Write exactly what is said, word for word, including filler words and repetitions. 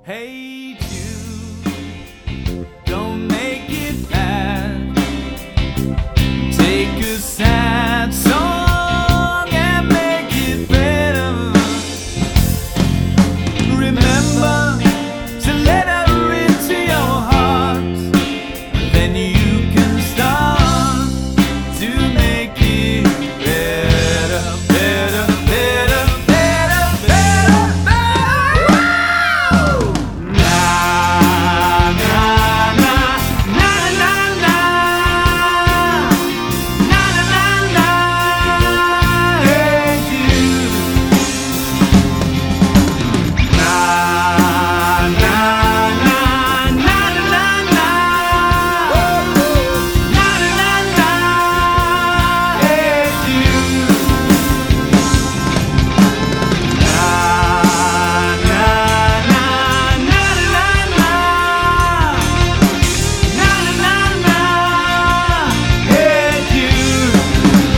Hey Jude, don't make it bad. Take a sad song and make it better. Remember to let her into your heart, then you can start to make it better, better, better, better, better, better. Na na na na na na na na na. Hey Jude. Na na na na na na na na na. Hey Jude. Na na na na na na na na na. Hey Jude.